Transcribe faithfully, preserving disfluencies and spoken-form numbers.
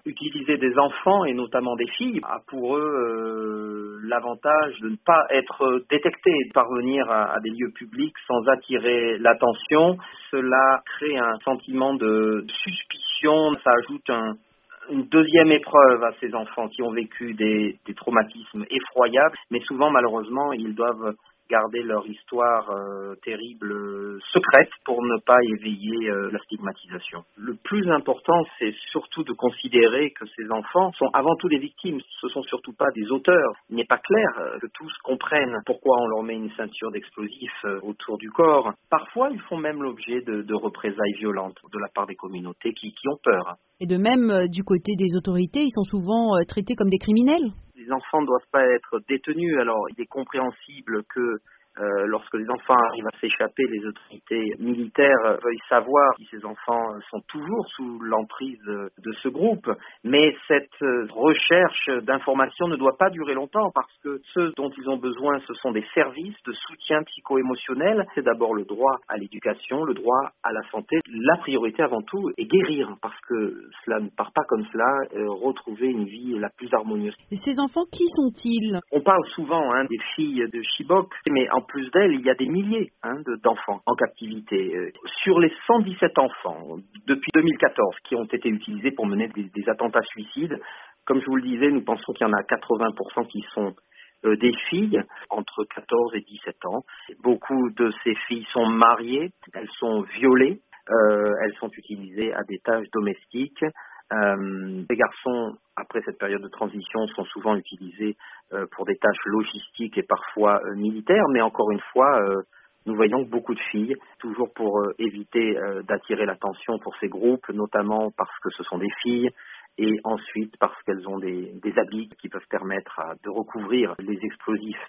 Utiliser des enfants et notamment des filles a pour eux euh, l'avantage de ne pas être détectés, de parvenir à, à des lieux publics sans attirer l'attention. Cela crée un sentiment de suspicion, ça ajoute un, une deuxième épreuve à ces enfants qui ont vécu des, des traumatismes effroyables, mais souvent malheureusement ils doivent garder leur histoire euh, terrible euh, secrète pour ne pas éveiller euh, la stigmatisation. Le plus important, c'est surtout de considérer que ces enfants sont avant tout des victimes, ce sont surtout pas des auteurs. Il n'est pas clair euh, que tous comprennent pourquoi on leur met une ceinture d'explosifs euh, autour du corps. Parfois, ils font même l'objet de, de représailles violentes de la part des communautés qui, qui ont peur. Et de même, euh, du côté des autorités, ils sont souvent euh, traités comme des criminels. Les enfants ne doivent pas être détenus. Alors, il est compréhensible que euh, lorsque les enfants arrivent à s'échapper, les autorités militaires veuillent savoir si ces enfants sont toujours sous l'emprise de ce groupe. Mais cette recherche d'informations ne doit pas durer longtemps parce que ce dont ils ont besoin, ce sont des services de soutien psycho-émotionnel. C'est d'abord le droit à l'éducation, le droit à la santé. La priorité avant tout est guérir parce que cela ne part pas comme cela, euh, retrouver une vie la plus harmonieuse. Et ces enfants, qui sont-ils? On parle souvent hein, des filles de Chibok, mais en plus d'elles, il y a des milliers hein, de, d'enfants en captivité. Euh, sur les cent dix-sept enfants, depuis deux mille quatorze, qui ont été utilisés pour mener des, des attentats suicides, comme je vous le disais, nous pensons qu'il y en a quatre-vingts pour cent qui sont euh, des filles entre quatorze et dix-sept ans. Beaucoup de ces filles sont mariées, elles sont violées, euh, elles sont utilisées à des tâches domestiques. Euh, les garçons, après cette période de transition, sont souvent utilisés euh, pour des tâches logistiques et parfois euh, militaires, mais encore une fois, euh, nous voyons beaucoup de filles, toujours pour euh, éviter euh, d'attirer l'attention pour ces groupes, notamment parce que ce sont des filles, et ensuite parce qu'elles ont des, des habits qui peuvent permettre à, de recouvrir les explosifs